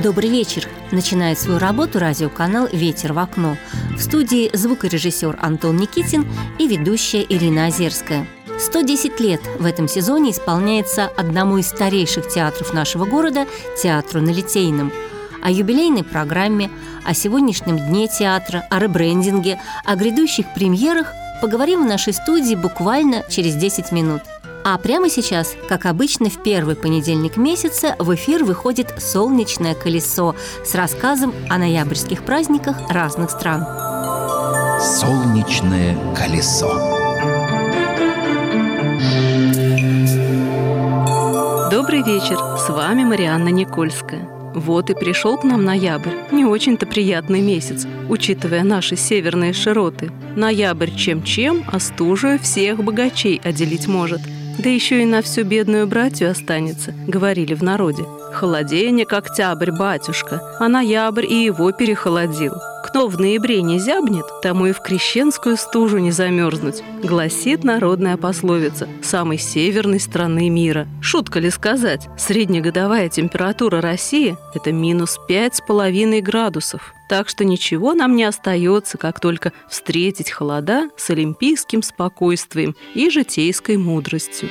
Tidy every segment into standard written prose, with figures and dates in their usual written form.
Добрый вечер! Начинает свою работу радиоканал «Ветер в окно». В студии звукорежиссер Антон Никитин и ведущая Ирина Озерская. 110 лет в этом сезоне исполняется одному из старейших театров нашего города – театру на Литейном. О юбилейной программе, о сегодняшнем дне театра, о ребрендинге, о грядущих премьерах поговорим в нашей студии буквально через 10 минут. А прямо сейчас, как обычно, в первый понедельник месяца в эфир выходит «Солнечное колесо» с рассказом о ноябрьских праздниках разных стран. «Солнечное колесо». Добрый вечер, с вами Марианна Никольская. Вот и пришел к нам ноябрь, не очень-то приятный месяц, учитывая наши северные широты. Ноябрь чем-чем, а стужею всех богачей отделить может. Да еще и на всю бедную братью останется, говорили в народе. Холоденек октябрь, батюшка, а ноябрь и его перехолодил. Кто в ноябре не зябнет, тому и в крещенскую стужу не замерзнуть, гласит народная пословица самой северной страны мира. Шутка ли сказать, среднегодовая температура России – это минус 5,5 градусов. Так что ничего нам не остается, как только встретить холода с олимпийским спокойствием и житейской мудростью.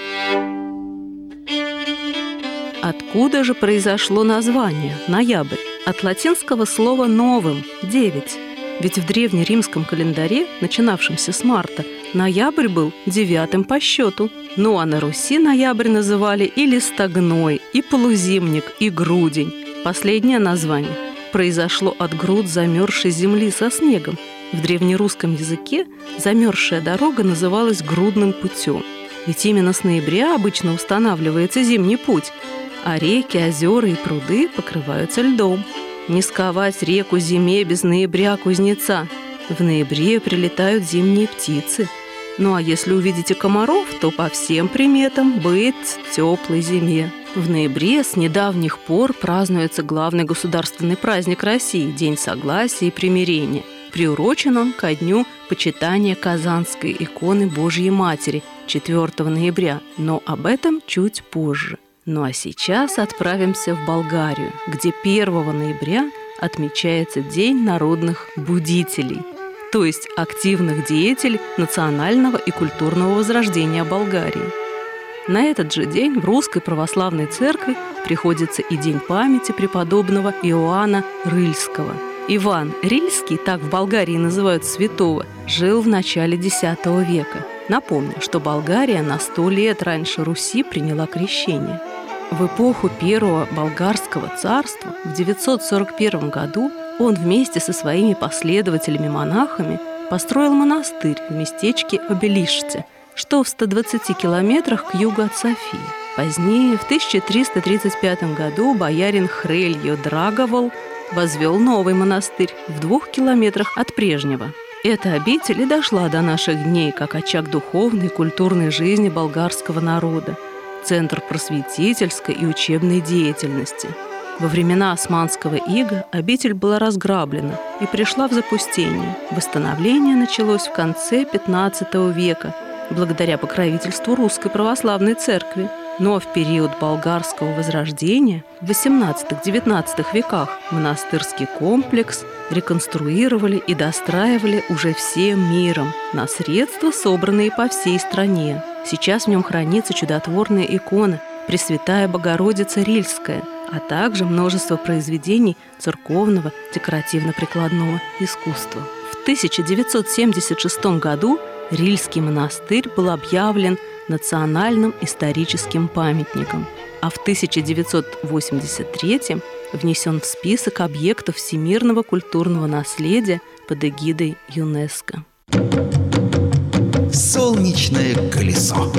Откуда же произошло название «ноябрь»? От латинского слова «новым» – 9. Ведь в древнеримском календаре, начинавшемся с марта, ноябрь был 9 по счету. Ну а на Руси ноябрь называли и листогной, и полузимник, и грудень. Последнее название произошло от груд замерзшей земли со снегом. В древнерусском языке замерзшая дорога называлась грудным путем. Ведь именно с ноября обычно устанавливается зимний путь, а реки, озера и пруды покрываются льдом. Не сковать реку зиме без ноября кузнеца. В ноябре прилетают зимние птицы. Ну а если увидите комаров, то по всем приметам быть теплой зиме. В ноябре с недавних пор празднуется главный государственный праздник России – День согласия и примирения. Приурочен он ко дню почитания Казанской иконы Божьей Матери 4 ноября, но об этом чуть позже. Ну а сейчас отправимся в Болгарию, где 1 ноября отмечается День народных будителей, то есть активных деятелей национального и культурного возрождения Болгарии. На этот же день в Русской Православной Церкви приходится и День памяти преподобного Иоанна Рыльского. Иван Рильский, так в Болгарии называют святого, жил в начале X века. Напомню, что Болгария на 100 лет раньше Руси приняла крещение. В эпоху Первого Болгарского царства в 941 году он вместе со своими последователями-монахами построил монастырь в местечке Обелиште, что в 120 километрах к югу от Софии. Позднее, в 1335 году, боярин Хрельо Драговал возвел новый монастырь в 2 километрах от прежнего. Эта обитель и дошла до наших дней как очаг духовной и культурной жизни болгарского народа, центр просветительской и учебной деятельности. Во времена османского ига обитель была разграблена и пришла в запустение. Восстановление началось в конце XV века благодаря покровительству Русской Православной Церкви. Но в период болгарского возрождения в XVIII-XIX веках монастырский комплекс реконструировали и достраивали уже всем миром на средства, собранные по всей стране. Сейчас в нем хранится чудотворная икона Пресвятая Богородица Рильская, а также множество произведений церковного декоративно-прикладного искусства. В 1976 году Рильский монастырь был объявлен национальным историческим памятником, а в 1983 внесен в список объектов всемирного культурного наследия под эгидой ЮНЕСКО. «Солнечное колесо».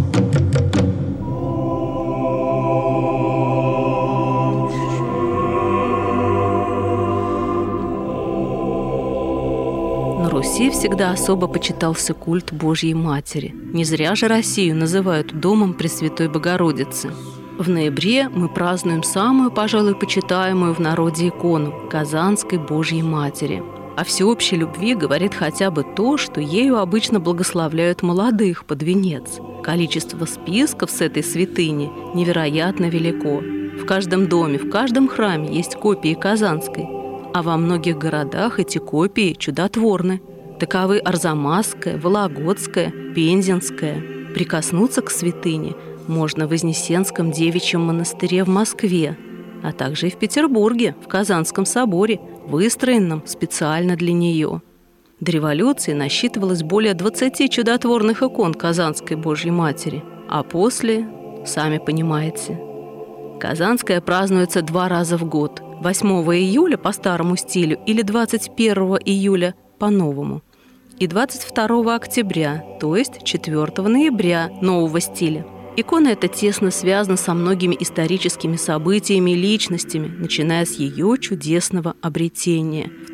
На Руси всегда особо почитался культ Божьей Матери. Не зря же Россию называют домом Пресвятой Богородицы. В ноябре мы празднуем самую, пожалуй, почитаемую в народе икону – Казанской Божьей Матери. О всеобщей любви говорит хотя бы то, что ею обычно благословляют молодых под венец. Количество списков с этой святыни невероятно велико. В каждом доме, в каждом храме есть копии Казанской, а во многих городах эти копии чудотворны. Таковы Арзамасская, Вологодская, Пензенская. Прикоснуться к святыне можно в Вознесенском девичьем монастыре в Москве, а также и в Петербурге, в Казанском соборе, выстроенном специально для нее. До революции насчитывалось более 20 чудотворных икон Казанской Божьей Матери, а после, сами понимаете. Казанская празднуется 2 раза в год – 8 июля по старому стилю или 21 июля по новому, и 22 октября, то есть 4 ноября нового стиля. Икона эта тесно связана со многими историческими событиями и личностями, начиная с ее чудесного обретения в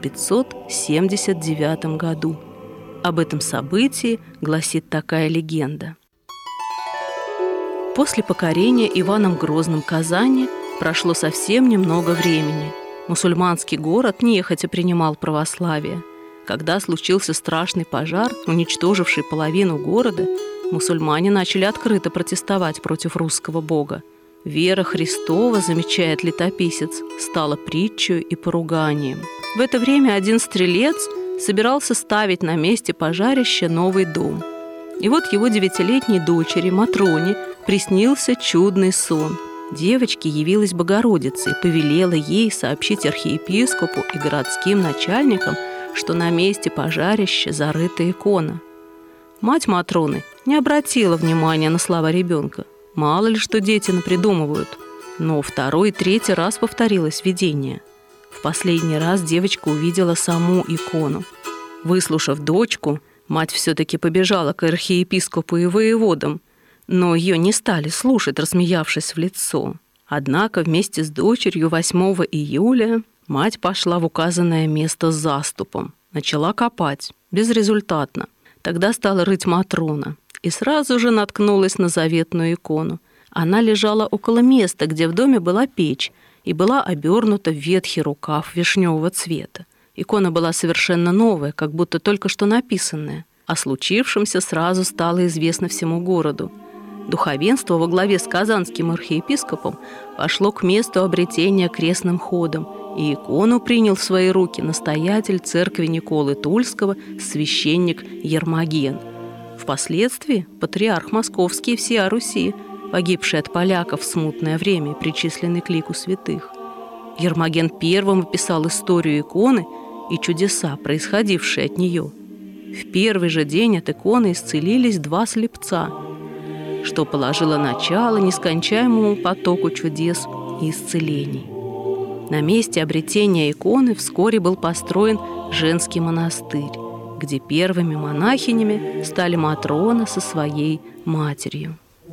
1579 году. Об этом событии гласит такая легенда. После покорения Иваном Грозным Казани прошло совсем немного времени. Мусульманский город нехотя принимал православие. Когда случился страшный пожар, уничтоживший половину города, мусульмане начали открыто протестовать против русского бога. Вера Христова, замечает летописец, стала притчей и поруганием. В это время один стрелец собирался ставить на месте пожарища новый дом. И вот его 9-летней дочери Матроне приснился чудный сон. Девочке явилась Богородица и повелела ей сообщить архиепископу и городским начальникам, что на месте пожарища зарыта икона. Мать Матроны не обратила внимания на слова ребенка. Мало ли что дети напридумывают. Но 2-й и 3-й раз повторилось видение. В последний раз девочка увидела саму икону. Выслушав дочку, мать все-таки побежала к архиепископу и воеводам, но ее не стали слушать, рассмеявшись в лицо. Однако вместе с дочерью 8 июля мать пошла в указанное место с заступом. Начала копать. Безрезультатно. Тогда стала рыть Матрона и сразу же наткнулась на заветную икону. Она лежала около места, где в доме была печь, и была обернута в ветхий рукав вишневого цвета. Икона была совершенно новая, как будто только что написанная. О случившемся сразу стало известно всему городу. Духовенство во главе с казанским архиепископом пошло к месту обретения крестным ходом, и икону принял в свои руки настоятель церкви Николы Тульского, священник Ермоген. Впоследствии патриарх Московский и всея Руси, погибший от поляков в смутное время, причисленный к лику святых. Ермоген первым описал историю иконы и чудеса, происходившие от нее. В первый же день от иконы исцелились 2 слепца, что положило начало нескончаемому потоку чудес и исцелений. На месте обретения иконы вскоре был построен женский монастырь, где первыми монахинями стали Матрона со своей матерью.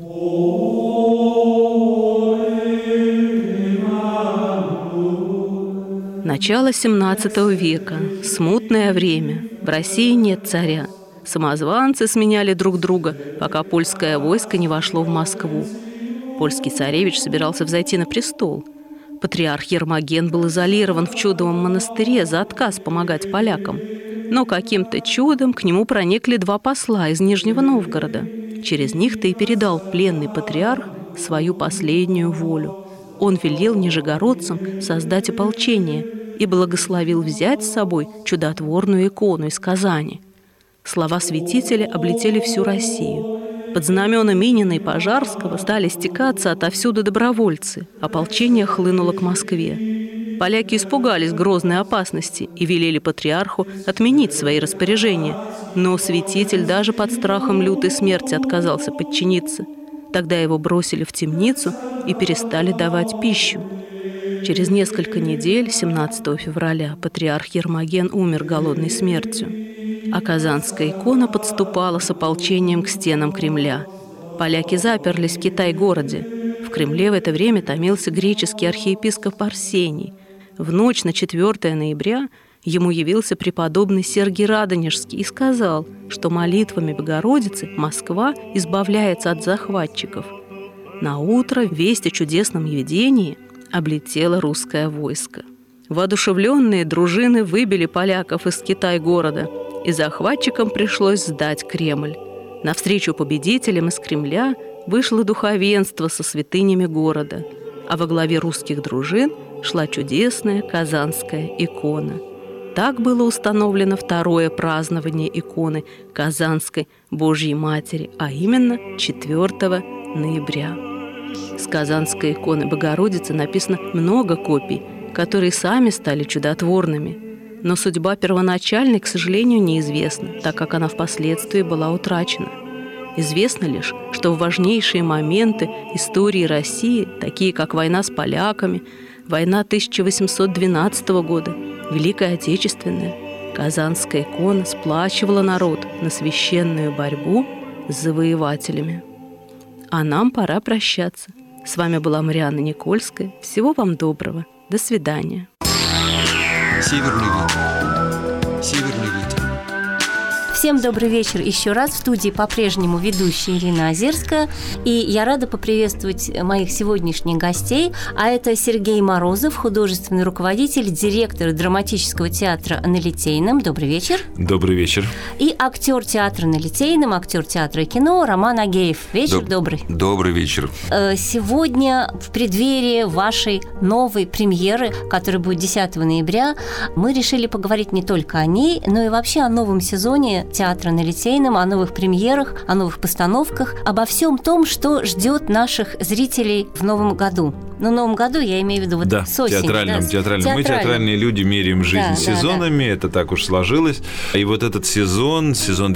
Начало XVII века. Смутное время. В России нет царя. Самозванцы сменяли друг друга, пока польское войско не вошло в Москву. Польский царевич собирался взойти на престол. Патриарх Ермоген был изолирован в чудовом монастыре за отказ помогать полякам. Но каким-то чудом к нему проникли 2 посла из Нижнего Новгорода. Через них-то и передал пленный патриарх свою последнюю волю. Он велел нижегородцам создать ополчение и благословил взять с собой чудотворную икону из Казани. Слова святителя облетели всю Россию. Под знамена Минина и Пожарского стали стекаться отовсюду добровольцы. Ополчение хлынуло к Москве. Поляки испугались грозной опасности и велели патриарху отменить свои распоряжения. Но святитель даже под страхом лютой смерти отказался подчиниться. Тогда его бросили в темницу и перестали давать пищу. Через несколько недель, 17 февраля, патриарх Ермоген умер голодной смертью. А казанская икона подступала с ополчением к стенам Кремля. Поляки заперлись в Китай-городе. В Кремле в это время томился греческий архиепископ Арсений. В ночь на 4 ноября ему явился преподобный Сергий Радонежский и сказал, что молитвами Богородицы Москва избавляется от захватчиков. Наутро весть о чудесном видении облетело русское войско. Воодушевленные дружины выбили поляков из Китай-города, и захватчикам пришлось сдать Кремль. Навстречу победителям из Кремля вышло духовенство со святынями города. а во главе русских дружин шла чудесная казанская икона. Так было установлено второе празднование иконы Казанской Божьей Матери, а именно 4 ноября. С Казанской иконы Богородицы написано много копий, которые сами стали чудотворными. Но судьба первоначальной, к сожалению, неизвестна, так как она впоследствии была утрачена. Известно лишь, что в важнейшие моменты истории России, такие как война с поляками, война 1812 года, Великая Отечественная, Казанская икона сплачивала народ на священную борьбу с завоевателями. А нам пора прощаться. С вами была Марианна Никольская. Всего вам доброго. До свидания. Северный ветер. Северный ветер. Всем добрый вечер еще раз. В студии по-прежнему ведущая Ирина Озерская. И я рада поприветствовать моих сегодняшних гостей. А это Сергей Морозов, художественный руководитель, директор драматического театра на Литейном. Добрый вечер. Добрый вечер. И актер театра на Литейном, актер театра и кино Роман Агеев. Вечер добрый. Добрый вечер. Сегодня, в преддверии вашей новой премьеры, которая будет 10 ноября, мы решили поговорить не только о ней, но и вообще о новом сезоне театра на Литейном, о новых премьерах, о новых постановках, обо всем том, что ждет наших зрителей в новом году. Ну, в новом году я имею в виду вот с осени. Театральным. Мы, театральные люди, меряем жизнь сезонами, это так уж сложилось. И вот этот сезон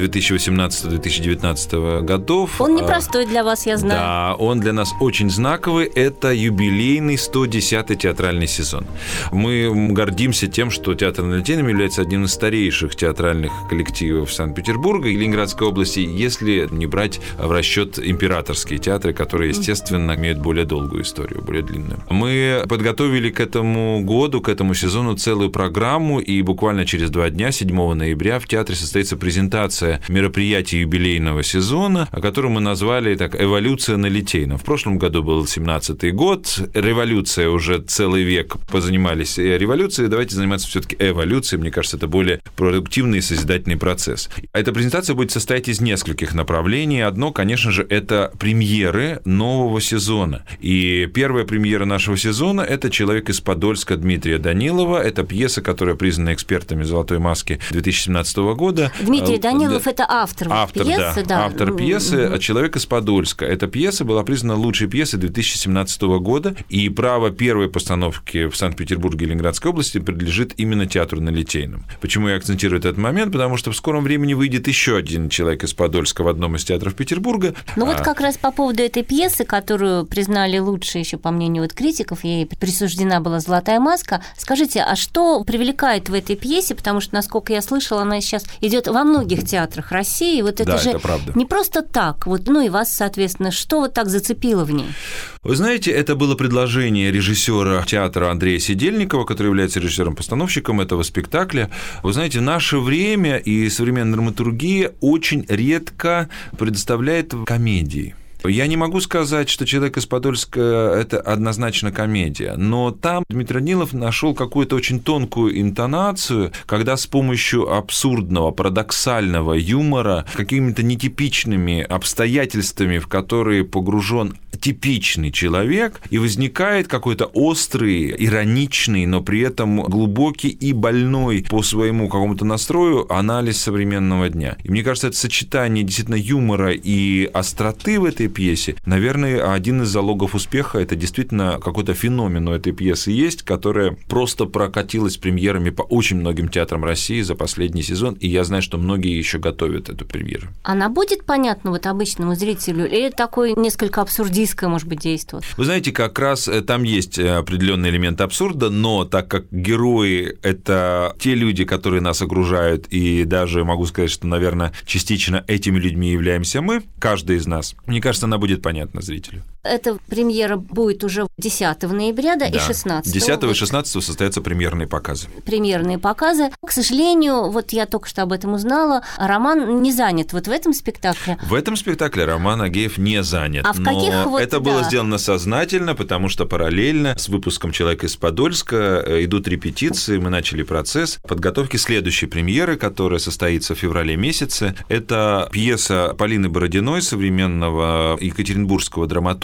2018-2019 годов... Он непростой для вас, я знаю. Да, он для нас очень знаковый. Это юбилейный 110-й театральный сезон. Мы гордимся тем, что театр на Литейном является одним из старейших театральных коллективов Санкт-Петербурга и Ленинградской области, если не брать в расчет императорские театры, которые, естественно, имеют более долгую историю, более длинную. Мы подготовили к этому году, к этому сезону целую программу, и буквально через 2 дня, 7 ноября, в театре состоится презентация мероприятий юбилейного сезона, которую мы назвали так «Эволюция на Литейном». В прошлом году был 17-й год, революция уже целый век, позанимались революцией, давайте заниматься все-таки эволюцией, мне кажется, это более продуктивный и созидательный процесс. Эта презентация будет состоять из нескольких направлений. Одно, конечно же, это премьеры нового сезона. И первая премьера нашего сезона – это «Человек из Подольска» Дмитрия Данилова. Это пьеса, которая признана экспертами «Золотой маски» 2017 года. Дмитрий Данилов – это автор пьесы. Да. Автор пьесы «Человек из Подольска». Эта пьеса была признана лучшей пьесой 2017 года, и право первой постановки в Санкт-Петербурге и Ленинградской области принадлежит именно театру на Литейном. Почему я акцентирую этот момент? Потому что в скором времени выйдет еще один «Человек из Подольска» в одном из театров Петербурга. Ну вот как раз по поводу этой пьесы, которую признали лучшей, еще по мнению критиков, ей присуждена была «Золотая маска». Скажите, а что привлекает в этой пьесе? Потому что, насколько я слышала, она сейчас идет во многих театрах России. Вот это же правда. Не просто так. Вот, ну и вас, соответственно, что вот так зацепило в ней? Вы знаете, это было предложение режиссера театра Андрея Сидельникова, который является режиссером-постановщиком этого спектакля. Вы знаете, наше время и современная драматургия очень редко предоставляет комедии. Я не могу сказать, что «Человек из Подольска» – это однозначно комедия, но там Дмитрий Данилов нашел какую-то очень тонкую интонацию, когда с помощью абсурдного, парадоксального юмора, какими-то нетипичными обстоятельствами, в которые погружен типичный человек, и возникает какой-то острый, ироничный, но при этом глубокий и больной по своему какому-то настрою анализ современного дня. И мне кажется, это сочетание действительно юмора и остроты в этой пьесе, наверное, один из залогов успеха. Это действительно какой-то феномен у этой пьесы есть, которая просто прокатилась премьерами по очень многим театрам России за последний сезон, и я знаю, что многие еще готовят эту премьеру. Она будет понятна вот обычному зрителю, или такое несколько абсурдистское, может быть, действует? Вы знаете, как раз там есть определенный элемент абсурда, но так как герои – это те люди, которые нас окружают, и даже могу сказать, что, наверное, частично этими людьми являемся мы, каждый из нас, мне кажется, она будет понятна зрителю. Эта премьера будет уже 10 ноября, да, и 16. 10 и 16 состоятся премьерные показы. Премьерные показы. К сожалению, вот я только что об этом узнала, Роман не занят вот в этом спектакле. В этом спектакле Роман Агеев не занят. А в каких это было сделано сознательно, потому что параллельно с выпуском «Человека из Подольска» идут репетиции, мы начали процесс подготовки следующей премьеры, которая состоится в феврале месяце. Это пьеса Полины Бородиной, современного екатеринбургского драматурга,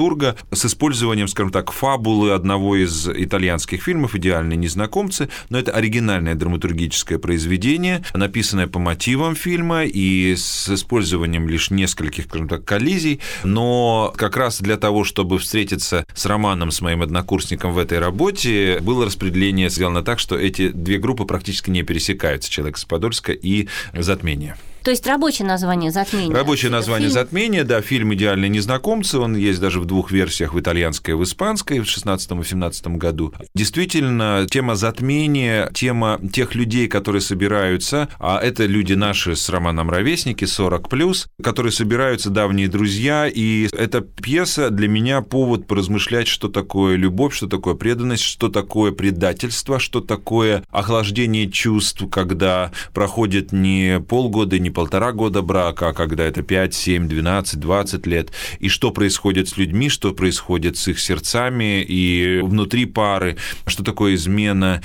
драматурга с использованием, скажем так, фабулы одного из итальянских фильмов «Идеальные незнакомцы», но это оригинальное драматургическое произведение, написанное по мотивам фильма и с использованием лишь нескольких, скажем так, коллизий, но как раз для того, чтобы встретиться с Романом, с моим однокурсником в этой работе, было распределение сделано так, что эти две группы практически не пересекаются, «Человек из Подольска» и «Затмение». То есть рабочее название «Затмение». Рабочее название «Затмение», да, фильм «Идеальные незнакомцы», он есть даже в двух версиях, в итальянской и в испанской, в 16 и 17 году. Действительно, тема затмения, тема тех людей, которые собираются, а это люди наши с Романом ровесники, 40+, которые собираются, давние друзья, и эта пьеса для меня повод поразмышлять, что такое любовь, что такое преданность, что такое предательство, что такое охлаждение чувств, когда проходит не полгода, не 1,5 года брака, а когда это 5, 7, 12, 20 лет, и что происходит с людьми, что происходит с их сердцами и внутри пары, что такое измена,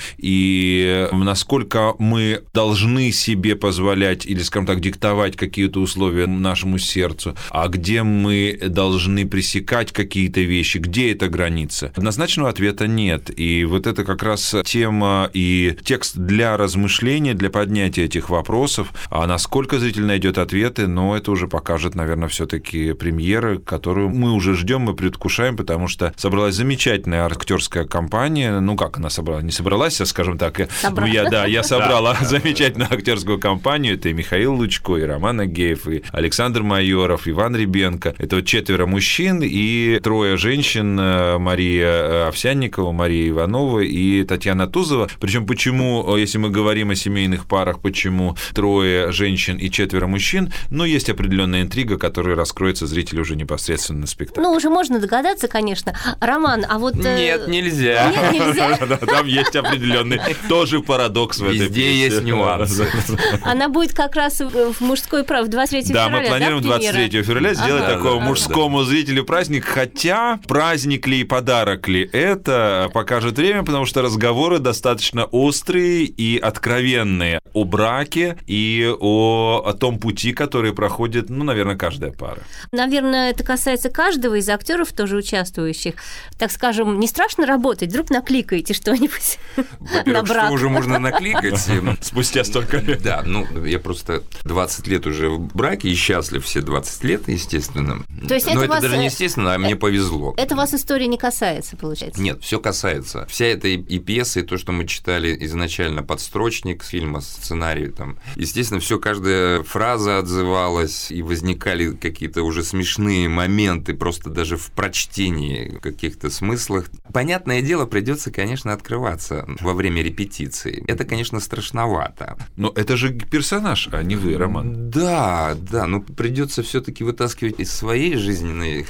и насколько мы должны себе позволять или, скажем так, диктовать какие-то условия нашему сердцу, а где мы должны пресекать какие-то вещи, где эта граница. Однозначного ответа нет, и вот это как раз тема и текст для размышления, для поднятия этих вопросов, а насколько зритель найдет ответы, но это уже покажет, наверное, все-таки премьера, которую мы уже ждем, мы предвкушаем, потому что собралась замечательная актерская компания. Ну, как она собралась? Не собралась, скажем так. Я собрала замечательную актерскую компанию. Это и Михаил Лучко, и Роман Агеев, и Александр Майоров, Иван Ребенко. Это вот 4 мужчин и 3 женщин: Мария Овсянникова, Мария Иванова и Татьяна Тузова. Причем почему, если мы говорим о семейных парах, почему 3 женщин и 4 мужчин, но есть определенная интрига, которая раскроется зрителю уже непосредственно на спектакле. Ну, уже можно догадаться, конечно. Роман, а вот... Нет, нельзя. Нет, нельзя? Там есть определенный тоже парадокс в этой пьесе. Везде есть нюансы. Она будет как раз в мужской прав 23 февраля, да, мы планируем 23 февраля сделать такому мужскому зрителю праздник, хотя праздник ли и подарок ли, это покажет время, потому что разговоры достаточно острые и откровенные о браке и о том пути, который проходит, наверное, каждая пара. Наверное, это касается каждого из актеров, тоже участвующих. Так скажем, не страшно работать? Вдруг накликаете что-нибудь на брак? Что уже можно накликать? Спустя столько лет. Да, я просто 20 лет уже в браке и счастлив все 20 лет, естественно. То есть но это даже не естественно, а мне повезло. Это вас история не касается, получается? Нет, все касается. Вся эта и пьеса, и то, что мы читали изначально подстрочник фильма, сценарий, там, естественно, все, каждая фраза отзывалась, и возникали какие-то уже смешные моменты просто даже в прочтении каких-то смыслах. Понятное дело, придется, конечно, открываться во время репетиции. Это, конечно, страшновато. Но это же персонаж, а не вы, Роман. Да, но придется все-таки вытаскивать из своей жизненной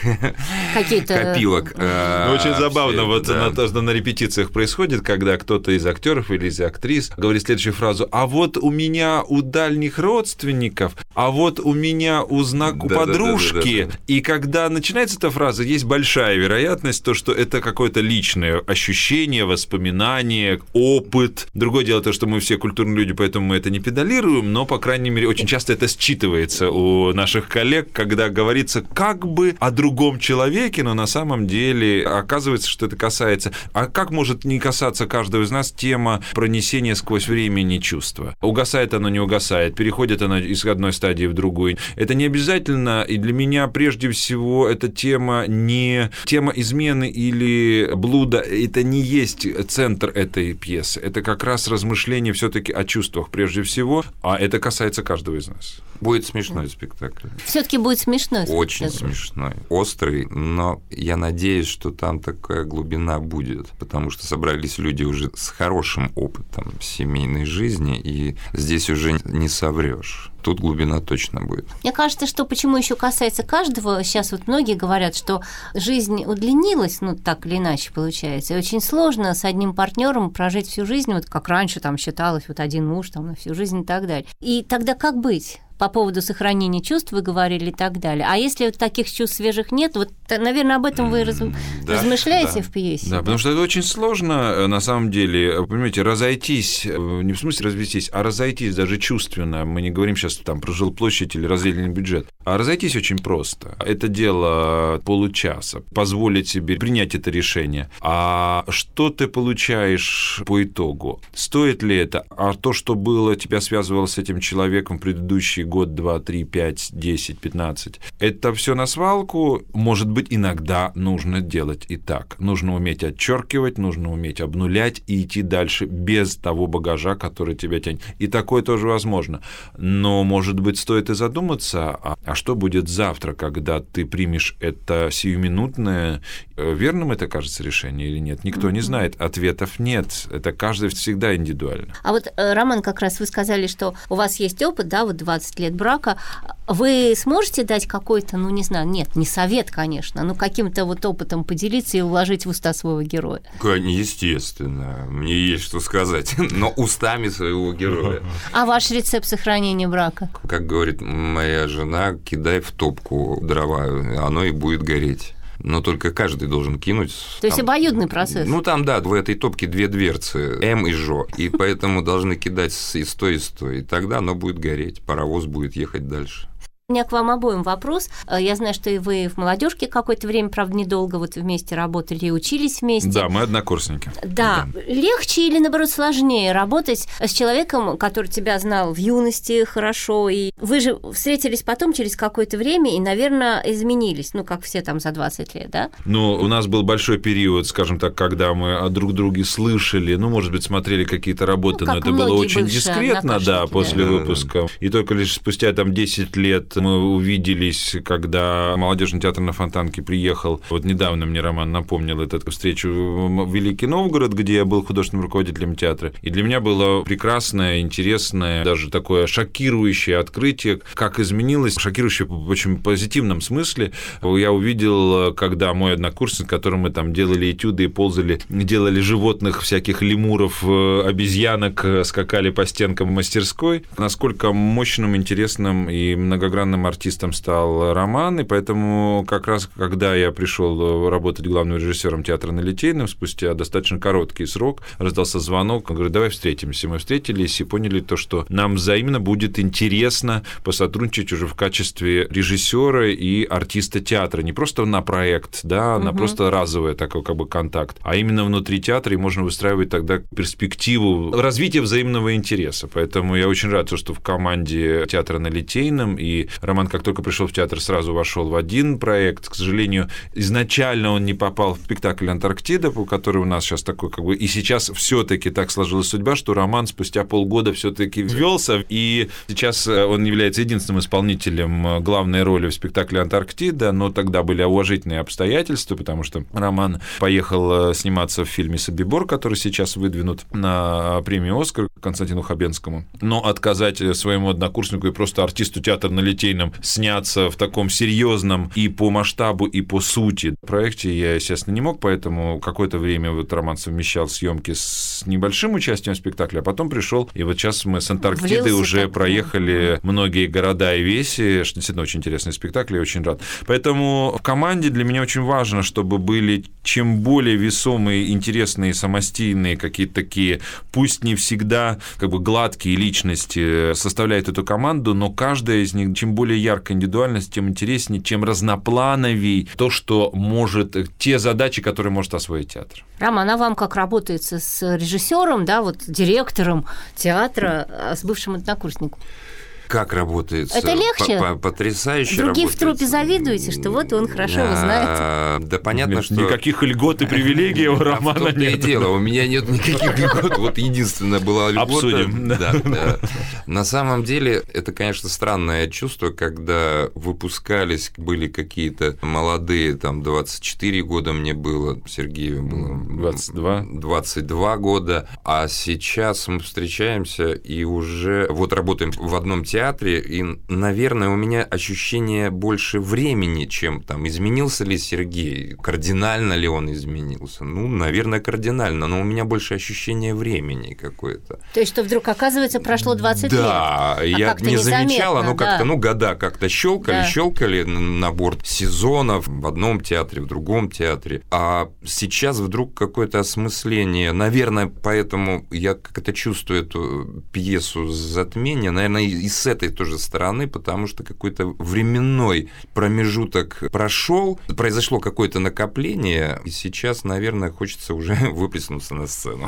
копилок. Очень забавно, на репетициях происходит, когда кто-то из актеров или из актрис говорит следующую фразу: а вот у меня у дальних родственников, а вот у меня у подружки. И когда начинается эта фраза, есть большая вероятность, что это какое-то личное ощущение, воспоминание, опыт. Другое дело то, что мы все культурные люди, поэтому мы это не педалируем, но, по крайней мере, очень часто это считывается у наших коллег, когда говорится как бы о другом человеке, но на самом деле оказывается, что это касается. А как может не касаться каждого из нас тема пронесения сквозь времени чувства? Угасает оно, не угасает, переходит оно из одной стадии в другую. Это не обязательно, и для меня прежде всего эта тема не тема измены или блуда, это не есть центр этой пьесы. Это как раз размышление все-таки о чувствах прежде всего, а это касается каждого из нас. Будет смешной спектакль. Все-таки будет смешной спектакль. Очень смешной. Острый, но я надеюсь, что там такая глубина будет, потому что собрались люди уже с хорошим опытом семейной жизни, и здесь уже не соврёшь. Тут глубина точно будет. Мне кажется, что почему еще касается каждого, сейчас вот многие говорят, что жизнь удлинилась, так или иначе получается, и очень сложно с одним партнером прожить всю жизнь, вот как раньше там считалось, вот один муж там на всю жизнь и так далее. И тогда как быть? по поводу сохранения чувств вы говорили и так далее. А если вот таких чувств свежих нет, вот, наверное, об этом вы размышляете в пьесе? Да, потому что это очень сложно, на самом деле, понимаете, разойтись, не в смысле развестись, а разойтись даже чувственно. Мы не говорим сейчас там про жилплощадь или раздельный бюджет. А разойтись очень просто. Это дело получаса. Позволить себе принять это решение. А что ты получаешь по итогу? Стоит ли это? А то, что было, тебя связывало с этим человеком в предыдущий год, 2, 3, 5, 10, 15, это все на свалку? Может быть, иногда нужно делать и так. Нужно уметь отчеркивать, нужно уметь обнулять и идти дальше без того багажа, который тебя тянет. И такое тоже возможно. Но, может быть, стоит и задуматься, а что будет завтра, когда ты примешь это сиюминутное, верным это кажется решение или нет? Никто не знает, ответов нет. Это каждый всегда индивидуально. А вот, Роман, как раз вы сказали, что у вас есть опыт, да, вот 20 лет брака. Вы сможете дать какой-то, ну, не знаю, нет, не совет, конечно, но каким-то вот опытом поделиться и уложить в уста своего героя? Естественно, мне есть что сказать, но устами своего героя. А ваш рецепт сохранения брака? Как говорит моя жена, кидай в топку дрова, оно и будет гореть. Но только каждый должен кинуть. То есть обоюдный процесс? Ну, там, да, в этой топке 2 дверцы, М и Жо, и поэтому должны кидать и с той, и тогда оно будет гореть, паровоз будет ехать дальше. У меня к вам обоим вопрос. Я знаю, что и вы в молодежке какое-то время, правда, недолго вот вместе работали и учились вместе. Да, мы однокурсники. Да. Легче или, наоборот, сложнее работать с человеком, который тебя знал в юности хорошо, и вы же встретились потом через какое-то время и, наверное, изменились, ну, как все там за 20 лет, да? Ну, у нас был большой период, скажем так, когда мы о друг друге слышали, ну, может быть, смотрели какие-то работы, но это было очень дискретно, да, после выпуска. И только лишь спустя там 10 лет мы увиделись, когда молодежный театр на Фонтанке приехал. Вот недавно мне Роман напомнил эту встречу в Великий Новгород, где я был художественным руководителем театра. И для меня было прекрасное, интересное, даже такое шокирующее открытие, как изменилось, шокирующее в очень позитивном смысле. Я увидел, когда мой однокурсник, с которым мы там делали этюды и ползали, делали животных, всяких лемуров, обезьянок, скакали по стенкам в мастерской, насколько мощным, интересным и многогранным артистом стал Роман, и поэтому как раз, когда я пришел работать главным режиссером театра на Литейном, спустя достаточно короткий срок раздался звонок, он говорит, давай встретимся. Мы встретились и поняли то, что нам взаимно будет интересно посотрудничать уже в качестве режиссера и артиста театра, не просто на проект, да, на просто разовый такой как бы контакт, а именно внутри театра, и можно выстраивать тогда перспективу развития взаимного интереса. Поэтому я очень рад, что в команде театра на Литейном, и Роман, как только пришел в театр, сразу вошел в один проект. К сожалению, изначально он не попал в спектакль «Антарктида», который у нас сейчас такой, как бы, и сейчас все-таки так сложилась судьба, что Роман спустя полгода все-таки ввелся, и сейчас он является единственным исполнителем главной роли в спектакле «Антарктида», но тогда были уважительные обстоятельства, потому что Роман поехал сниматься в фильме «Собибор», который сейчас выдвинут на премию «Оскар» Константину Хабенскому, но отказать своему однокурснику и просто артисту театра на Литейном сняться в таком серьезном и по масштабу, и по сути проекте я, естественно, не мог, поэтому какое-то время вот Роман совмещал съемки с небольшим участием в спектакле, а потом пришел, и вот сейчас мы с Антарктидой уже проехали многие города и веси, что действительно очень интересный спектакль, я очень рад. Поэтому в команде для меня очень важно, чтобы были чем более весомые, интересные, самостийные какие-то такие, пусть не всегда как бы гладкие личности составляют эту команду, но каждая из них, чем более яркая индивидуальность, тем интереснее, чем разноплановей то, что может, те задачи, которые может освоить театр. Роман, а вам как работается с режиссером, да, вот директором театра, с бывшим однокурсником? Как работает? Это легче? Потрясающе Другие работает. в труппе завидуете, что вот он хорошо, вы знаете. Да понятно, что... Никаких льгот и привилегий у Романа нет. Дело, у меня нет никаких льгот. Вот единственная была льгота. Обсудим. Да. На самом деле, это, конечно, странное чувство, когда выпускались, были какие-то молодые, там, 24 года мне было, Сергею было 22 года, а сейчас мы встречаемся и уже вот работаем в одном театре, театре, и, наверное, у меня ощущение больше времени, чем там, изменился ли Сергей, кардинально ли он изменился. Ну, наверное, кардинально, но у меня больше ощущение времени какое-то. То есть, что вдруг, оказывается, прошло 20 лет. Да, я не замечала, но как-то, года как-то щелкали набор сезонов в одном театре, в другом театре. А сейчас вдруг какое-то осмысление. Наверное, поэтому я как-то чувствую эту пьесу «Затмение», наверное, и с этой тоже стороны, потому что какой-то временной промежуток прошел, произошло какое-то накопление, и сейчас, наверное, хочется уже выплеснуться на сцену.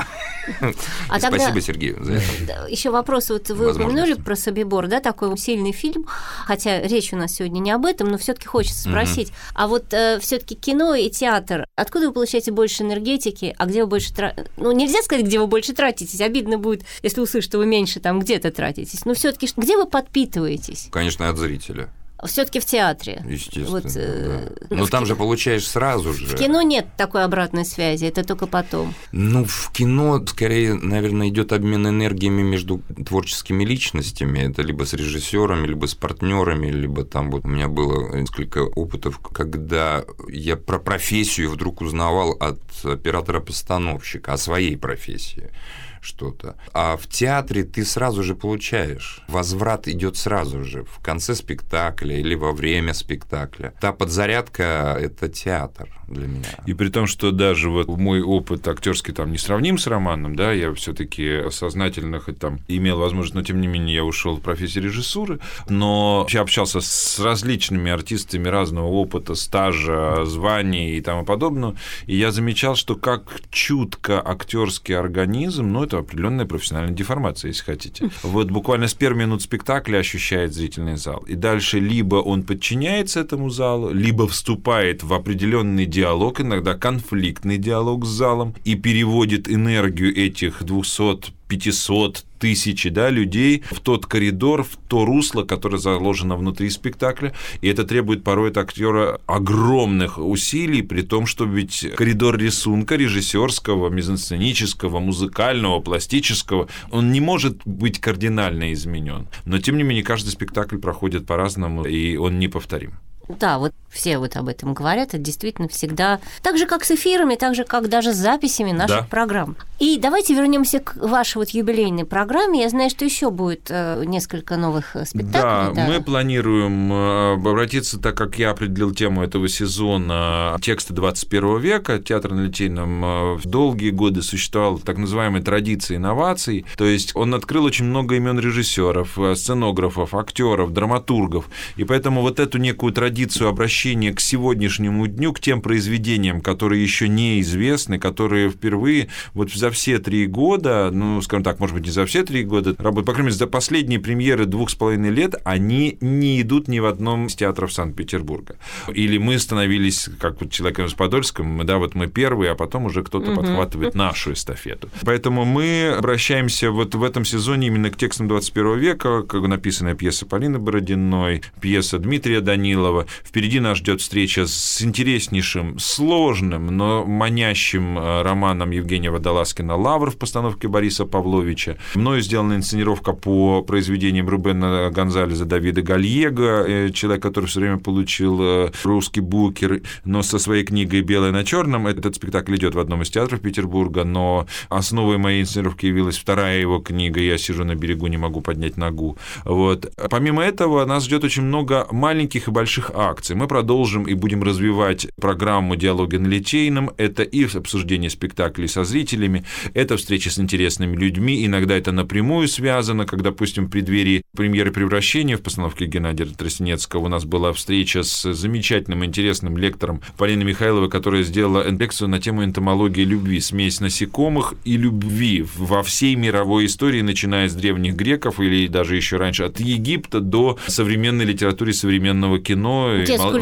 Спасибо Сергею за это. Еще вопрос, вот вы упомянули про «Собибор», да, такой сильный фильм, хотя речь у нас сегодня не об этом, но все-таки хочется спросить, а вот все-таки кино и театр, откуда вы получаете больше энергетики, а где вы больше тратитесь? Ну, нельзя сказать, где вы больше тратитесь, обидно будет, если услышать, что вы меньше там где-то тратитесь, но все-таки где вы подпитываетесь? Конечно, от зрителя. Все-таки в театре. Естественно. Вот, да. Но там же получаешь сразу же. В кино нет такой обратной связи, это только потом. Ну, в кино скорее, наверное, идет обмен энергиями между творческими личностями. Это либо с режиссерами, либо с партнерами, либо там вот у меня было несколько опытов, когда я про профессию вдруг узнавал от оператора-постановщика о своей профессии. Что-то. А в театре ты сразу же получаешь. Возврат идет сразу же, в конце спектакля или во время спектакля. Та подзарядка – это театр для меня. И при том, что даже вот мой опыт актерский там не сравним с Романом, да, я все-таки сознательно хоть там имел возможность, но тем не менее я ушел в профессию режиссуры, но я общался с различными артистами разного опыта, стажа, званий и тому подобное, и я замечал, что как чутко актерский организм, ну, это определенная профессиональная деформация, если хотите. Вот буквально с первых минут спектакля ощущает зрительный зал. И дальше либо он подчиняется этому залу, либо вступает в определенный диалог, иногда конфликтный диалог с залом, и переводит энергию этих 200, 500, 1000, да, людей в тот коридор, в то русло, которое заложено внутри спектакля, и это требует порой от актера огромных усилий, при том, что ведь коридор рисунка режиссерского, мизансценического, музыкального, пластического, он не может быть кардинально изменен. Но, тем не менее, каждый спектакль проходит по-разному, и он неповторим. Да, вот все вот об этом говорят, это действительно всегда так же, как с эфирами, так же, как даже с записями наших программ. И давайте вернемся к вашей вот юбилейной программе. Я знаю, что еще будет несколько новых спектаклей. Да, мы планируем обратиться, так как я определил тему этого сезона «Тексты 21 века». Театр на Литейном в долгие годы существовал так называемой традиции инноваций, то есть он открыл очень много имен режиссеров, сценографов, актеров, драматургов, и поэтому вот эту некую традицию обращения к сегодняшнему дню, к тем произведениям, которые еще неизвестны, которые впервые вот за все 3 года, ну, скажем так, может быть, не за все 3 года, по крайней мере, за последние премьеры 2,5 лет, они не идут ни в одном из театров Санкт-Петербурга. Или мы становились, как вот человеком с Подольском, да, вот мы первые, а потом уже кто-то подхватывает нашу эстафету. Поэтому мы обращаемся вот в этом сезоне именно к текстам 21 века, как написанная пьеса Полины Бородиной, пьеса Дмитрия Данилова. Впереди нас ждет встреча с интереснейшим, сложным, но манящим романом Евгения Водолазкина «Лавр» в постановке Бориса Павловича. Мною сделана инсценировка по произведениям Рубена Гонзалеса Давида Гальего, человек, который все время получил русский букер, но со своей книгой «Белое на черном». Этот спектакль идет в одном из театров Петербурга, но основой моей инсценировки явилась вторая его книга «Я сижу на берегу, не могу поднять ногу». Вот. Помимо этого, нас ждет очень много маленьких и больших акций. Мы продолжим и будем развивать программу «Диалоги на Литейном». Это и обсуждение спектаклей со зрителями, это встречи с интересными людьми. Иногда это напрямую связано, как, допустим, в преддверии премьеры «Превращения» в постановке Геннадия Тростенецкого у нас была встреча с замечательным, интересным лектором Полиной Михайловой, которая сделала лекцию на тему энтомологии любви, смесь насекомых и любви во всей мировой истории, начиная с древних греков или даже еще раньше, от Египта до современной литературы, современного кино. Детскую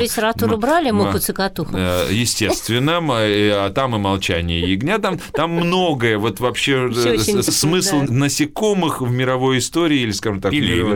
литературу брали, муку цикатуху? Естественно, а там и «Молчание ягня», там многое, вот вообще смысл насекомых в мировой истории, или, скажем так,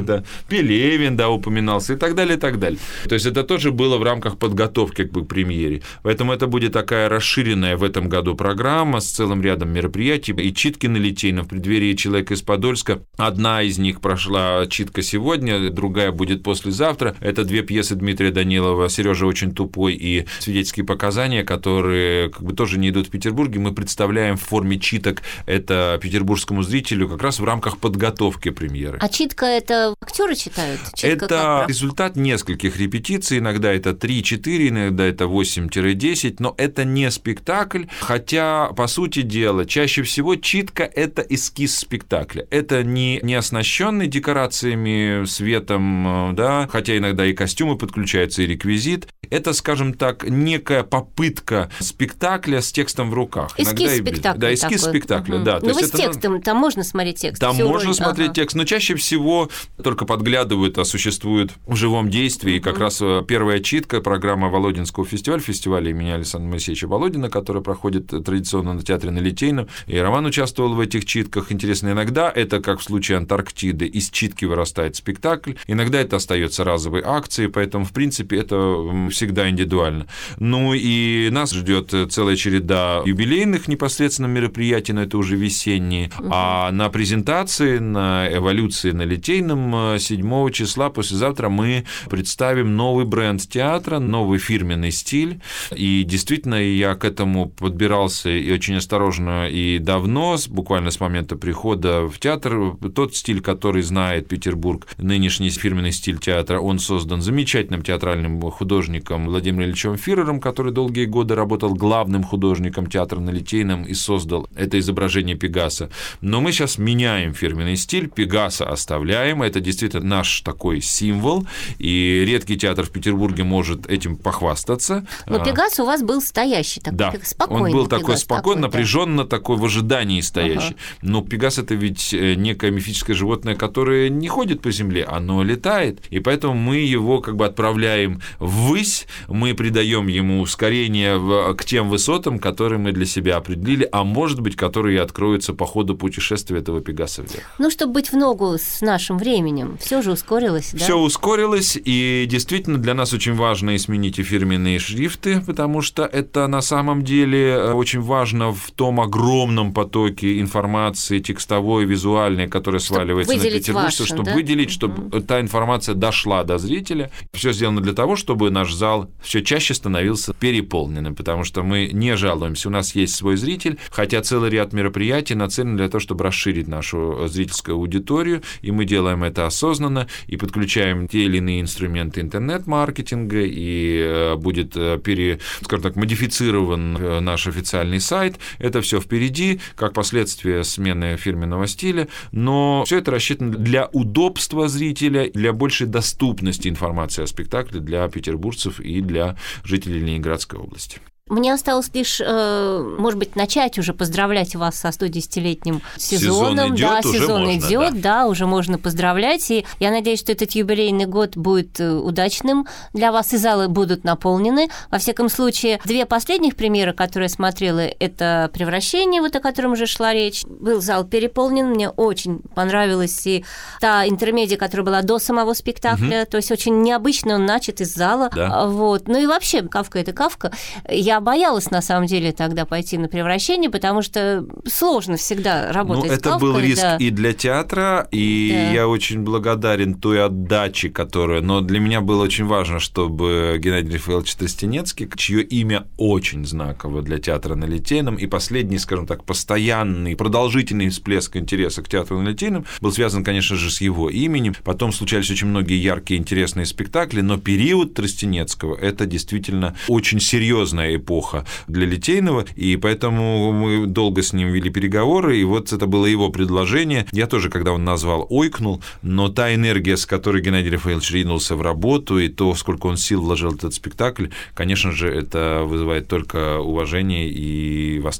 Пелевин, да, упоминался, и так далее, и так далее. То есть это тоже было в рамках подготовки к премьере. Поэтому это будет такая расширенная в этом году программа с целым рядом мероприятий. И читки на Литейном в преддверии «Человека из Подольска». Одна из них прошла читка сегодня, другая будет послезавтра. Это 2 пьесы Дмитрия Данилова «Сережа очень тупой» и «Свидетельские показания», которые тоже не идут в Петербурге. Мы представляем в форме читок это петербургскому зрителю как раз в рамках подготовки премьеры. А читка – это актеры читают? Это результат нескольких репетиций. Иногда это 3-4, иногда это 8-10, но это не спектакль, хотя, по сути дела, чаще всего читка – это эскиз спектакля. Это не оснащенный декорациями, светом, да, хотя иногда и костюмы подключаются, и реквизит. Это, скажем так, некая попытка спектакля с текстом в руках. Эскиз спектакля. Да, эскиз такой. спектакля, да. Ну, вы с текстом, там можно смотреть текст? Там можно смотреть текст, но чаще всего только подглядывают, а существует в живом действии. И как раз первая читка, программа Володинского фестиваля имени Александра Моисеевича Володина, которая проходит традиционно на театре на Литейном. И Роман участвовал в этих читках. Интересно, иногда это, как в случае Антарктиды, из читки вырастает спектакль, иногда это остается разовой акцией, поэтому, в принципе, это всегда индивидуально. Ну и нас ждет целая череда юбилейных непосредственно мероприятий, но это уже весенние. А на презентации, на эволюции на Литейном 7 числа, послезавтра, мы представим новый бренд театра, новый фирменный стиль. И действительно, я к этому подбирался и очень осторожно и давно, буквально с момента прихода в театр. Тот стиль, который знает Петербург, нынешний фирменный стиль театра, он создан замечательным театральным художником Владимиром Ильичем Фирером, который долгие годы работал главным художником театра на Литейном и создал это изображение Пегаса. Но мы сейчас меняем фирменный стиль, Пегаса оставляем, это действительно наш такой символ, и редкий театр в Петербурге может этим похвастаться. Но Пегас у вас был стоящий, такой, да, спокойный. Он был такой спокойный, такой, напряженно, да, такой в ожидании стоящий. Но Пегас – это ведь некое мифическое животное, которое не ходит по земле, оно летает, и поэтому мы его отправляем ввысь, мы придаем ему ускорение к тем высотам, которые мы для себя определили, а может быть, которые откроются по ходу путешествия этого Пегаса вверх. Ну, чтобы быть в ногу с нашим временем, все же ускорилось, да? Все ускорилось, и действительно для нас очень важно изменить и фирменные шрифты, потому что это на самом деле очень важно в том огромном потоке информации текстовой, визуальной, которая сваливается на петербуржцев, чтобы выделить, чтобы та информация дошла до зрителя. Все сделано для того, чтобы наш зал все чаще становился переполненным, потому что мы не жалуемся. У нас есть свой зритель, хотя целый ряд мероприятий нацелен для того, чтобы расширить нашу зрительскую аудиторию, и мы делаем это осознанно, и подключаем те или иные инструменты интернет-маркетинга, и будет, скажем так, модифицирован наш официальный сайт. Это все впереди, как последствие смены фирменного стиля, но все это рассчитано для удобства зрителя, для большей доступности информации о спектакле для петербуржцев и для жителей Ленинградской области. Мне осталось лишь, может быть, начать уже поздравлять вас со 110-летним сезоном. Сезон идет, да, уже можно поздравлять. И я надеюсь, что этот юбилейный год будет удачным для вас, и залы будут наполнены. Во всяком случае, 2 последних премьеры, которые я смотрела, это «Превращение», вот о котором уже шла речь. Был зал переполнен, мне очень понравилась и та интермедия, которая была до самого спектакля. То есть очень необычно он начат из зала. Да. Вот. Ну и вообще, Кафка – это Кафка. Я боялась, на самом деле, тогда пойти на «Превращение», потому что сложно всегда работать с Кафкой. Это был риск и для театра, и я очень благодарен той отдаче, которая... Но для меня было очень важно, чтобы Геннадий Рафаэлович Тростенецкий, чье имя очень знаково для театра на Литейном, и последний, скажем так, постоянный, продолжительный всплеск интереса к театру на Литейном был связан, конечно же, с его именем. Потом случались очень многие яркие, интересные спектакли, но период Тростенецкого – это действительно очень серьезная эпоха для Литейного, и поэтому мы долго с ним вели переговоры, и вот это было его предложение. Я тоже, когда он назвал, ойкнул, но та энергия, с которой Геннадий Рафаэлович ринулся в работу, и то, сколько он сил вложил в этот спектакль, конечно же, это вызывает только уважение и восторг.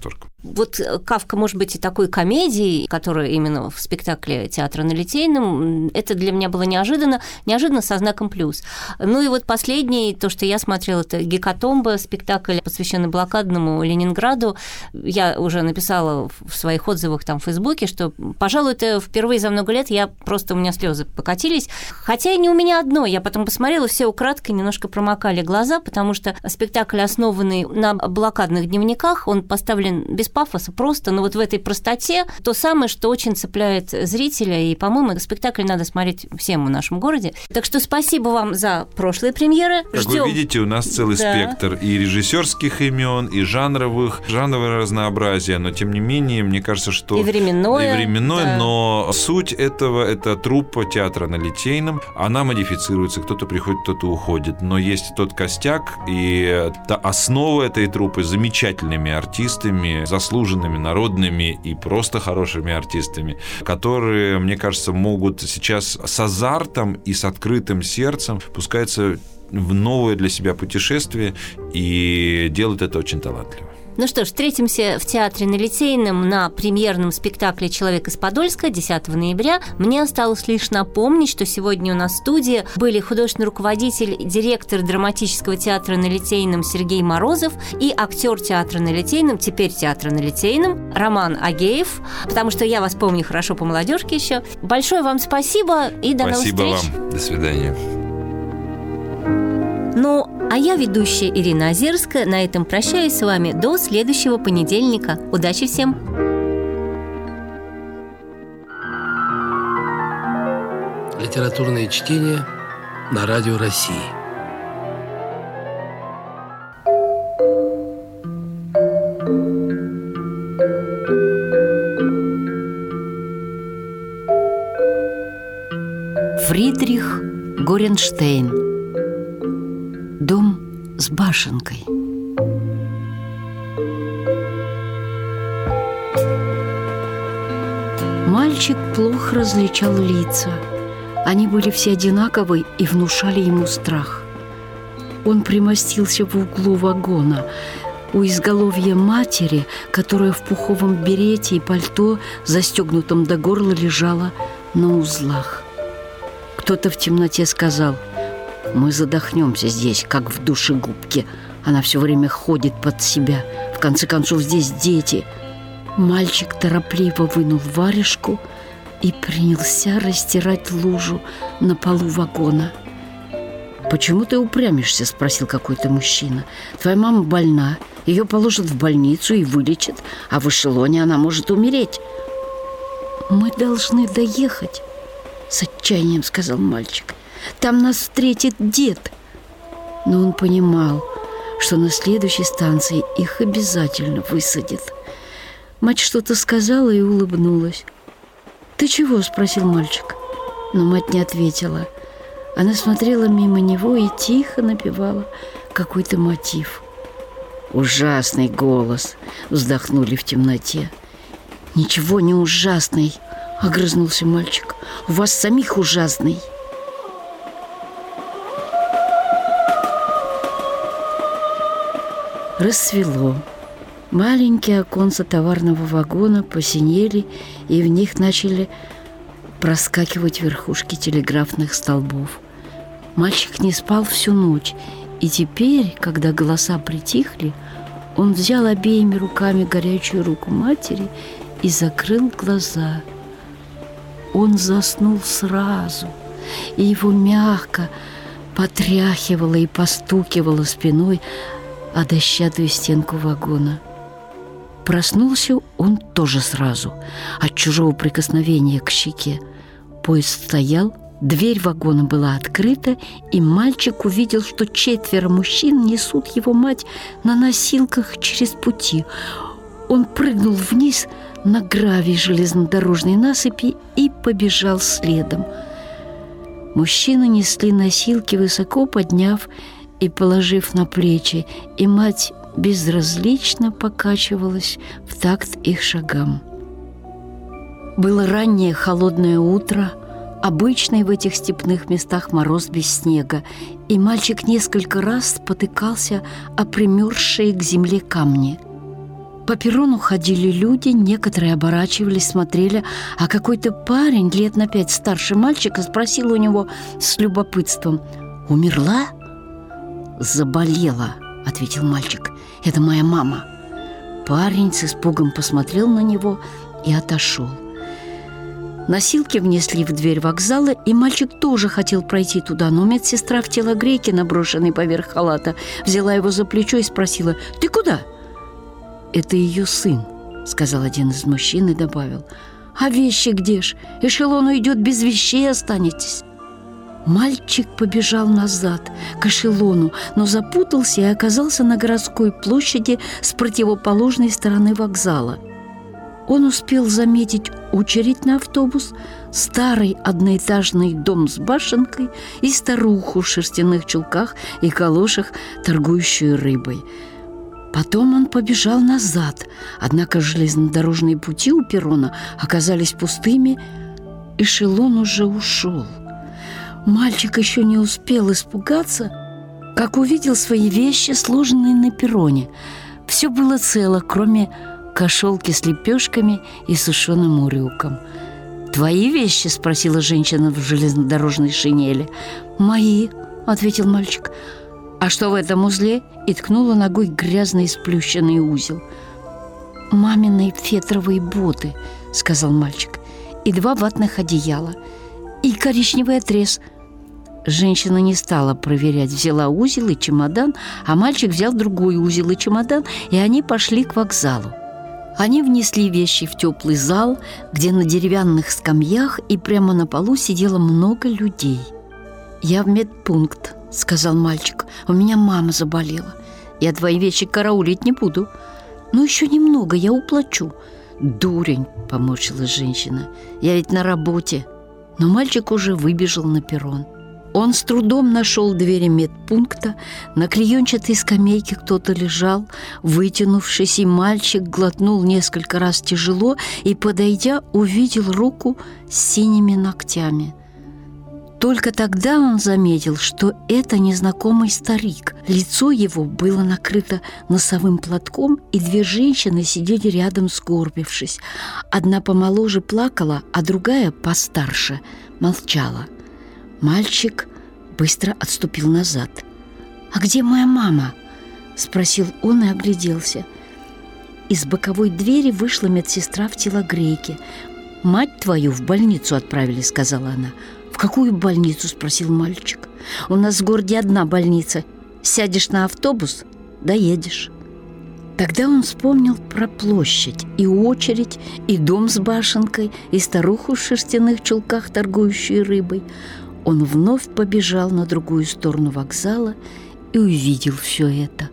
вот Кафка может быть и такой комедией, которая именно в спектакле театра на Литейном. Это для меня было неожиданно со знаком плюс. Ну и вот последний, то, что я смотрела, это «Гекатомба», спектакль, посвященный блокадному Ленинграду. Я уже написала в своих отзывах там в Фейсбуке, что, пожалуй, это впервые за много лет у меня слезы покатились. Хотя и не у меня одно. Я потом посмотрела, все украдкой немножко промокали глаза, потому что спектакль, основанный на блокадных дневниках, он поставлен без пафоса, просто, но вот в этой простоте то самое, что очень цепляет зрителя, и, по-моему, спектакль надо смотреть всем в нашем городе. Так что спасибо вам за прошлые премьеры. Как вы видите, у нас целый спектр и режиссерских имен, и жанровое разнообразие, но, тем не менее, мне кажется, что... И временное, да. Но суть этого – это труппа театра на Литейном. Она модифицируется, кто-то приходит, кто-то уходит, но есть тот костяк, и основа этой труппы с замечательными артистами, заслуженными, народными и просто хорошими артистами, которые, мне кажется, могут сейчас с азартом и с открытым сердцем пускаться в новое для себя путешествие и делают это очень талантливо. Ну что ж, встретимся в театре на Литейном на премьерном спектакле «Человек из Подольска» 10 ноября. Мне осталось лишь напомнить, что сегодня у нас в студии были художественный руководитель, директор драматического театра на Литейном Сергей Морозов и актер театра на Литейном, теперь театра на Литейном, Роман Агеев, потому что я вас помню хорошо по молодежке еще. Большое вам спасибо и до новых встреч. Спасибо вам. До свидания. Ну, а я, ведущая Ирина Озерская, на этом прощаюсь с вами до следующего понедельника. Удачи всем! Литературное чтение на Радио России. Фридрих Горенштейн. Дом с башенкой. Мальчик плохо различал лица. Они были все одинаковы и внушали ему страх. Он примостился в углу вагона, у изголовья матери, которая в пуховом берете и пальто, застегнутом до горла, лежала на узлах. Кто-то в темноте сказал: «Мы задохнемся здесь, как в душегубке. Она все время ходит под себя. В конце концов, здесь дети». Мальчик торопливо вынул варежку и принялся растирать лужу на полу вагона. «Почему ты упрямишься?» – спросил какой-то мужчина. «Твоя мама больна, ее положат в больницу и вылечат, а в эшелоне она может умереть». «Мы должны доехать», – с отчаянием сказал мальчик. «Там нас встретит дед». Но он понимал, что на следующей станции их обязательно высадят. Мать что-то сказала и улыбнулась. «Ты чего?» – спросил мальчик. Но мать не ответила. Она смотрела мимо него и тихо напевала какой-то мотив. «Ужасный голос!» – вздохнули в темноте. «Ничего не ужасный!» – огрызнулся мальчик. «У вас самих ужасный!» Рассвело. Маленькие оконца товарного вагона посинели, и в них начали проскакивать верхушки телеграфных столбов. Мальчик не спал всю ночь, и теперь, когда голоса притихли, он взял обеими руками горячую руку матери и закрыл глаза. Он заснул сразу, и его мягко потряхивало и постукивало спиной о дощатую стенку вагона. Проснулся он тоже сразу, от чужого прикосновения к щеке. Поезд стоял, дверь вагона была открыта, и мальчик увидел, что 4 мужчин несут его мать на носилках через пути. Он прыгнул вниз на гравий железнодорожной насыпи и побежал следом. Мужчины несли носилки, высоко подняв и положив на плечи, и мать безразлично покачивалась в такт их шагам. Было раннее холодное утро, обычный в этих степных местах мороз без снега, и мальчик несколько раз спотыкался о примерзшие к земле камни. По перрону ходили люди, некоторые оборачивались, смотрели, а какой-то парень, лет на 5 старше мальчика, спросил у него с любопытством: «Умерла?» «Заболела», — ответил мальчик. «Это моя мама». Парень с испугом посмотрел на него и отошел. Носилки внесли в дверь вокзала, и мальчик тоже хотел пройти туда, но медсестра в телогрейке, наброшенной поверх халата, взяла его за плечо и спросила: «Ты куда?» «Это ее сын», — сказал один из мужчин и добавил: «А вещи где ж? Эшелон уйдет, без вещей останетесь». Мальчик побежал назад, к эшелону, но запутался и оказался на городской площади с противоположной стороны вокзала. Он успел заметить очередь на автобус, старый одноэтажный дом с башенкой и старуху в шерстяных чулках и калошах, торгующую рыбой. Потом он побежал назад, однако железнодорожные пути у перрона оказались пустыми, эшелон уже ушел. Мальчик еще не успел испугаться, как увидел свои вещи, сложенные на перроне. Все было цело, кроме кошелки с лепешками и сушеным урюком. «Твои вещи?» – спросила женщина в железнодорожной шинели. «Мои», – ответил мальчик. «А что в этом узле?» – и ткнула ногой грязный сплющенный узел. «Мамины фетровые боты», – сказал мальчик, – «и 2 ватных одеяла, и коричневый отрез». Женщина не стала проверять, взяла узел и чемодан, а мальчик взял другой узел и чемодан, и они пошли к вокзалу. Они внесли вещи в теплый зал, где на деревянных скамьях и прямо на полу сидело много людей. «Я в медпункт», — сказал мальчик. «У меня мама заболела. Я твои вещи караулить не буду. Ну, еще немного, я уплачу». «Дурень», — поморщилась женщина. «Я ведь на работе». Но мальчик уже выбежал на перрон. Он с трудом нашел двери медпункта. На клеенчатой скамейке кто-то лежал, вытянувшись, и мальчик глотнул несколько раз тяжело и, подойдя, увидел руку с синими ногтями. Только тогда он заметил, что это незнакомый старик. Лицо его было накрыто носовым платком, и 2 женщины сидели рядом, сгорбившись. Одна помоложе плакала, а другая, постарше, молчала. Мальчик быстро отступил назад. «А где моя мама?» – спросил он и огляделся. Из боковой двери вышла медсестра в телогрейке. «Мать твою в больницу отправили», – сказала она. «В какую больницу?» – спросил мальчик. «У нас в городе одна больница. Сядешь на автобус – доедешь». Тогда он вспомнил про площадь, и очередь, и дом с башенкой, и старуху в шерстяных чулках, торгующую рыбой. Он вновь побежал на другую сторону вокзала и увидел все это.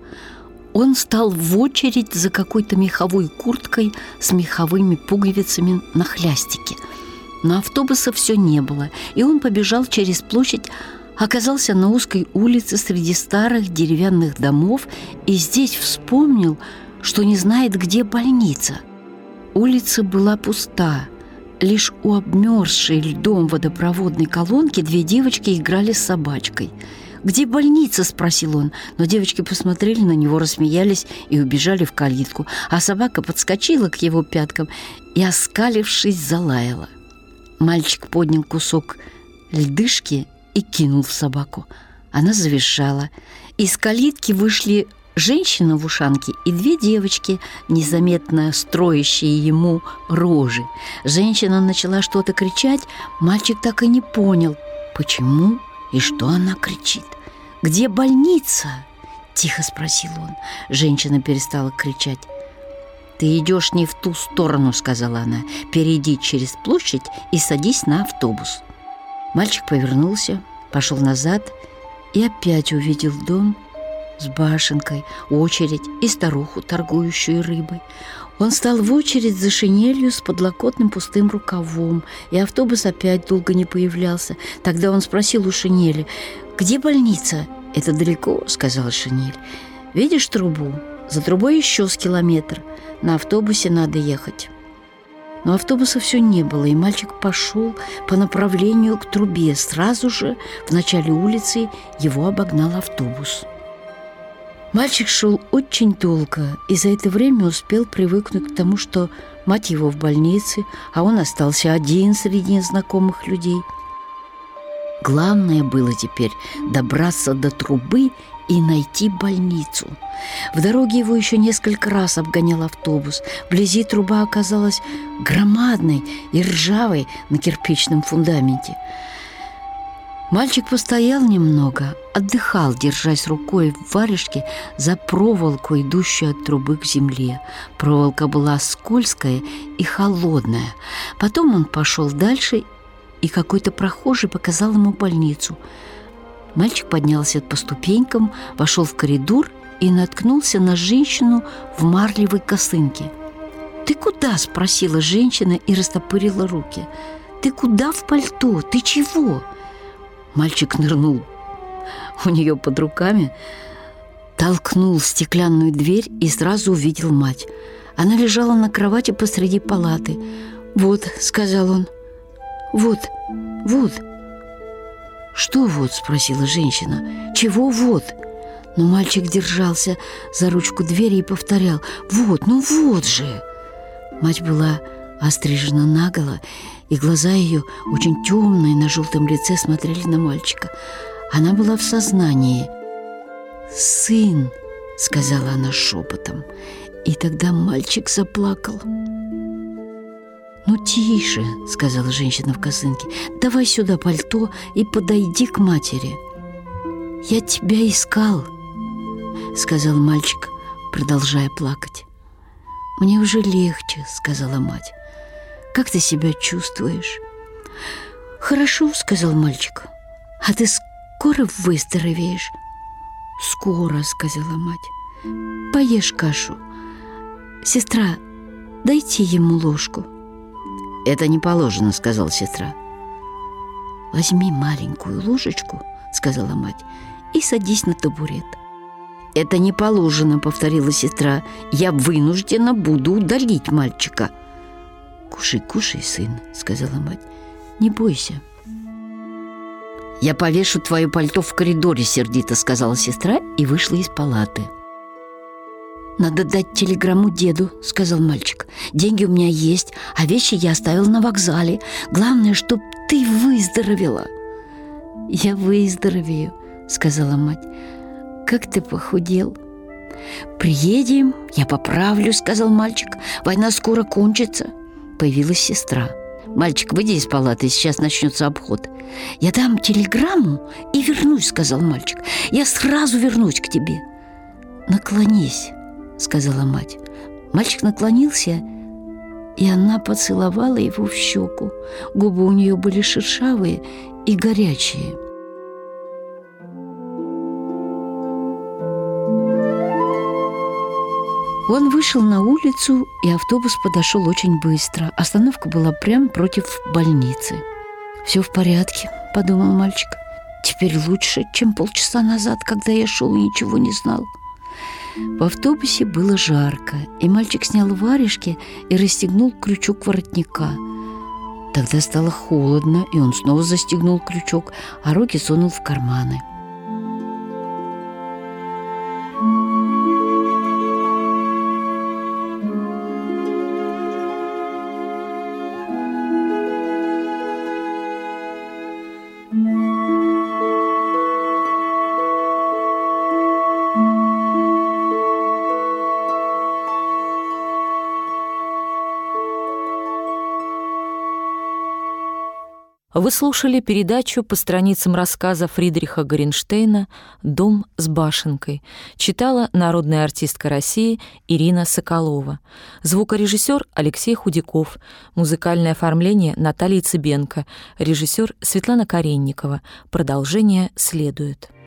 Он стал в очередь за какой-то меховой курткой с меховыми пуговицами на хлястике. Но автобуса все не было, и он побежал через площадь, оказался на узкой улице среди старых деревянных домов и здесь вспомнил, что не знает, где больница. Улица была пуста. Лишь у обмерзшей льдом водопроводной колонки 2 девочки играли с собачкой. «Где больница?» – спросил он, но девочки посмотрели на него, рассмеялись и убежали в калитку, а собака подскочила к его пяткам и, оскалившись, залаяла. Мальчик поднял кусок льдышки и кинул в собаку. Она завизжала. Из калитки вышли женщина в ушанке и 2 девочки, незаметно строящие ему рожи. Женщина начала что-то кричать. Мальчик так и не понял, почему и что она кричит. «Где больница?» – тихо спросил он. Женщина перестала кричать. «Ты идешь не в ту сторону», – сказала она. «Перейди через площадь и садись на автобус». Мальчик повернулся, пошел назад и опять увидел дом с башенкой, очередь и старуху, торгующую рыбой. Он стал в очередь за шинелью с подлокотным пустым рукавом, и автобус опять долго не появлялся. Тогда он спросил у шинели: «Где больница?» «Это далеко», — сказала шинель. «Видишь трубу? За трубой еще с километр. На автобусе надо ехать». Но автобуса все не было, и мальчик пошел по направлению к трубе. Сразу же в начале улицы его обогнал автобус. Мальчик шел очень долго и за это время успел привыкнуть к тому, что мать его в больнице, а он остался один среди незнакомых людей. Главное было теперь добраться до трубы и найти больницу. В дороге его еще несколько раз обгонял автобус. Вблизи труба оказалась громадной и ржавой на кирпичном фундаменте. Мальчик постоял немного, отдыхал, держась рукой в варежке за проволоку, идущую от трубы к земле. Проволока была скользкая и холодная. Потом он пошел дальше, и какой-то прохожий показал ему больницу. Мальчик поднялся по ступенькам, вошел в коридор и наткнулся на женщину в марлевой косынке. «Ты куда?» – спросила женщина и растопырила руки. «Ты куда в пальто? Ты чего?» Мальчик нырнул у нее под руками, толкнул стеклянную дверь и сразу увидел мать. Она лежала на кровати посреди палаты. «Вот», – сказал он, – «вот, вот». «Что вот?» – спросила женщина. «Чего вот?» Но мальчик держался за ручку двери и повторял: «Вот, ну вот же!» Мать была острижена наголо, и глаза ее, очень темные, на желтом лице смотрели на мальчика. Она была в сознании. «Сын!» – сказала она шепотом, и тогда мальчик заплакал. «Ну, тише!» – сказала женщина в косынке. «Давай сюда пальто и подойди к матери». «Я тебя искал», – сказал мальчик, продолжая плакать. «Мне уже легче», – сказала мать. «Как ты себя чувствуешь?» «Хорошо», – сказал мальчик. «А ты скоро выздоровеешь?» «Скоро», – сказала мать. «Поешь кашу. Сестра, дайте ему ложку». «Это не положено», – сказала сестра. «Возьми маленькую ложечку», – сказала мать, – «и садись на табурет». «Это не положено», – повторила сестра. «Я вынуждена буду удалить мальчика». «Кушай, кушай, сын», – сказала мать. «Не бойся». «Я повешу твое пальто в коридоре», – сердито сказала сестра и вышла из палаты. «Надо дать телеграмму деду», – сказал мальчик. «Деньги у меня есть, а вещи я оставил на вокзале. Главное, чтоб ты выздоровела». «Я выздоровею», – сказала мать. «Как ты похудел?» «Приедем, я поправлю», – сказал мальчик. «Война скоро кончится». Появилась сестра. «Мальчик, выйди из палаты, сейчас начнется обход». «Я дам телеграмму и вернусь», – сказал мальчик. «Я сразу вернусь к тебе». «Наклонись», – сказала мать. Мальчик наклонился, и она поцеловала его в щеку. Губы у нее были шершавые и горячие. Он вышел на улицу, и автобус подошел очень быстро. Остановка была прямо против больницы. «Все в порядке», – подумал мальчик. «Теперь лучше, чем полчаса назад, когда я шел и ничего не знал». В автобусе было жарко, и мальчик снял варежки и расстегнул крючок воротника. Тогда стало холодно, и он снова застегнул крючок, а руки сунул в карманы. Вы слушали передачу по страницам рассказа Фридриха Горенштейна «Дом с башенкой». Читала народная артистка России Ирина Соколова. Звукорежиссер Алексей Худяков. Музыкальное оформление Наталья Цыбенко. Режиссер Светлана Каренникова. Продолжение следует.